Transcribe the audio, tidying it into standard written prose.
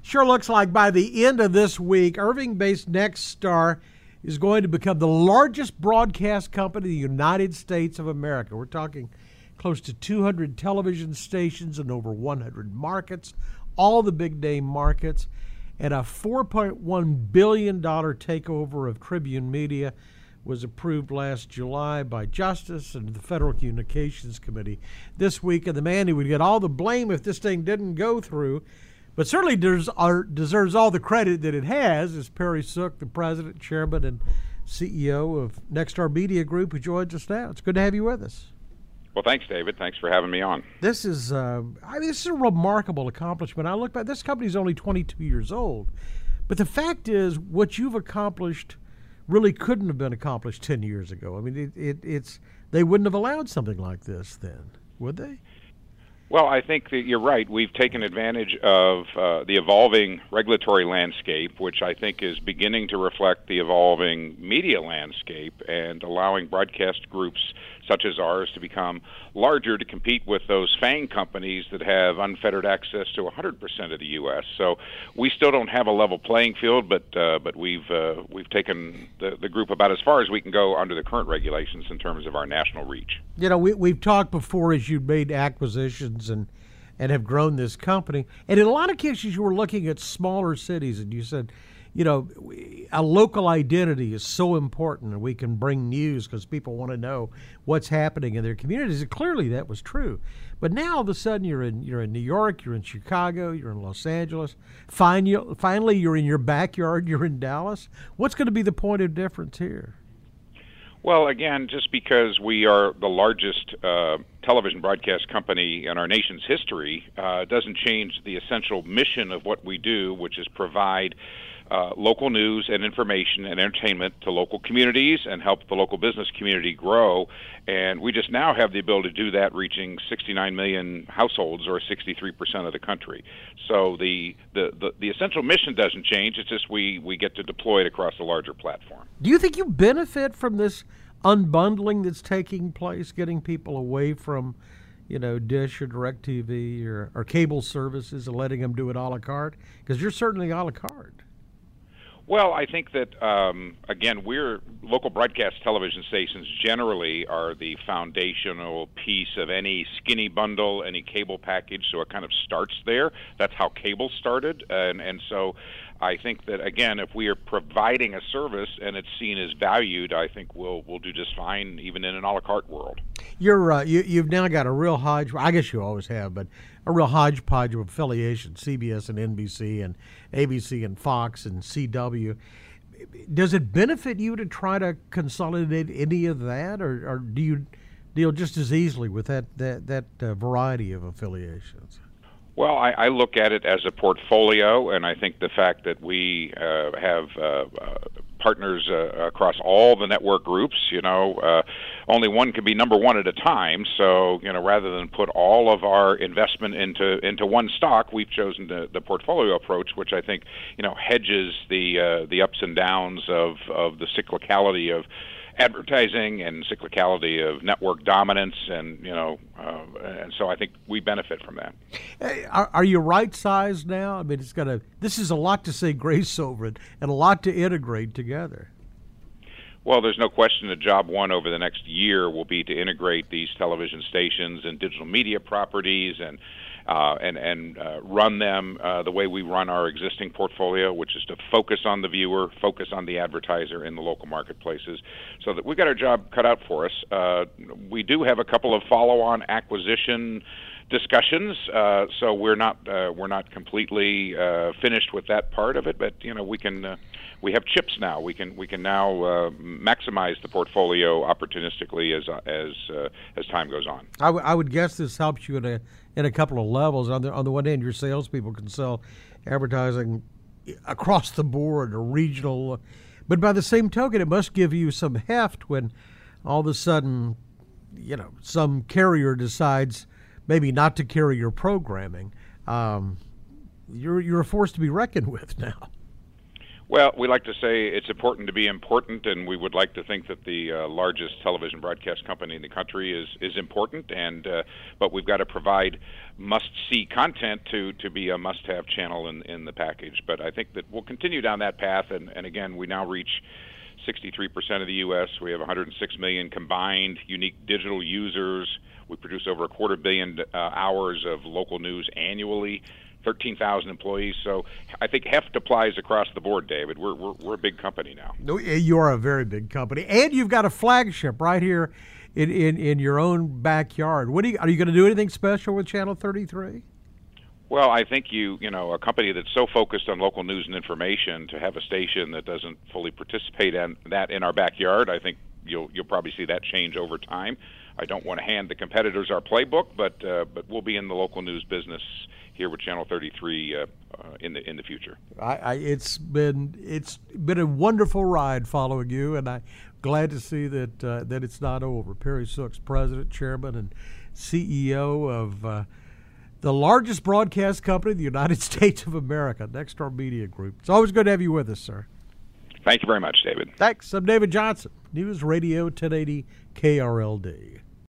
Sure looks like by the end of this week, Irving-based Nexstar is going to become the largest broadcast company in the United States of America. We're talking close to 200 television stations in over 100 markets, all the big name markets, and a $4.1 billion takeover of Tribune Media was approved last July by Justice and the Federal Communications Committee this week. And the man who would get all the blame if this thing didn't go through, but certainly deserves all the credit that it has, is Perry Sook, the president, chairman, and CEO of Nexstar Media Group, who joins us now. It's good to have you with us. Well, thanks, David. Thanks for having me on. This is, this is a remarkable accomplishment. I look back, this company's only 22 years old, but the fact is, what you've accomplished really couldn't have been accomplished 10 years ago. I mean, it's they wouldn't have allowed something like this then, would they? Well, I think that you're right. We've taken advantage of the evolving regulatory landscape, which I think is beginning to reflect the evolving media landscape, and allowing broadcast groups such as ours to become larger to compete with those FANG companies that have unfettered access to 100% of the U.S. So we still don't have a level playing field, but we've taken the group about as far as we can go under the current regulations in terms of our national reach. You know, we've talked before as you've made acquisitions and have grown this company, and in a lot of cases you were looking at smaller cities, and you said, you know, a local identity is so important, and we can bring news because people want to know what's happening in their communities. And clearly that was true. But now all of a sudden you're in New York, you're in Chicago, you're in Los Angeles. Finally you're in your backyard, you're in Dallas. What's going to be the point of difference here? Well, again, just because we are the largest television broadcast company in our nation's history doesn't change the essential mission of what we do, which is provide local news and information and entertainment to local communities and help the local business community grow. And we just now have the ability to do that, reaching 69 million households, or 63% of the country. So the essential mission doesn't change. It's just we get to deploy it across a larger platform. Do you think you benefit from this unbundling that's taking place, getting people away from, you know, Dish or DirecTV or cable services and letting them do it a la carte? Because you're certainly a la carte. Well, I think that, again, local broadcast television stations generally are the foundational piece of any skinny bundle, any cable package, so it kind of starts there. That's how cable started, and so I think that, again, if we are providing a service and it's seen as valued, I think we'll do just fine even in an a la carte world. You've now got a real hodgepodge, I guess you always have, but a real hodgepodge of affiliations, CBS and NBC and ABC and Fox and CW. Does it benefit you to try to consolidate any of that, or do you deal just as easily with that variety of affiliations? Well, I look at it as a portfolio, and I think the fact that we have partners across all the network groups, only one can be number one at a time. So, rather than put all of our investment into one stock, we've chosen the portfolio approach, which I think, hedges the ups and downs of the cyclicality of advertising and cyclicality of network dominance, and so I think we benefit from that. Hey, are you right sized now? I mean, this is a lot to say grace over it and a lot to integrate together. Well, there's no question that job one over the next year will be to integrate these television stations and digital media properties and run them the way we run our existing portfolio, which is to focus on the viewer, focus on the advertiser in the local marketplaces, so that we've got our job cut out for us. We do have a couple of follow-on acquisition discussions, so we're not completely finished with that part of it, but we have chips now. We can now maximize the portfolio opportunistically as time goes on. I would guess this helps you in a couple of levels. On the one hand, your salespeople can sell advertising across the board or regional, but by the same token, it must give you some heft when all of a sudden, some carrier decides maybe not to carry your programming. You're a force to be reckoned with now. Well, we like to say it's important to be important, and we would like to think that the largest television broadcast company in the country is important. And but we've got to provide must-see content to be a must-have channel in the package. But I think that we'll continue down that path. And again, we now reach 63% of the U.S. We have 106 million combined unique digital users. We produce over 250 million hours of local news annually. 13,000 employees, so I think heft applies across the board, David. We're a big company now. No, you are a very big company, and you've got a flagship right here in your own backyard. Are you going to do anything special with Channel 33? Well, I think you know a company that's so focused on local news and information, to have a station that doesn't fully participate in that in our backyard, I think you'll probably see that change over time. I don't want to hand the competitors our playbook, but we'll be in the local news business here with Channel 33 in the future. It's been a wonderful ride following you, and I'm glad to see that it's not over. Perry Sook, President, Chairman, and CEO of the largest broadcast company in the United States of America, Nexstar Media Group. It's always good to have you with us, sir. Thank you very much, David. Thanks. I'm David Johnson, News Radio 1080 KRLD.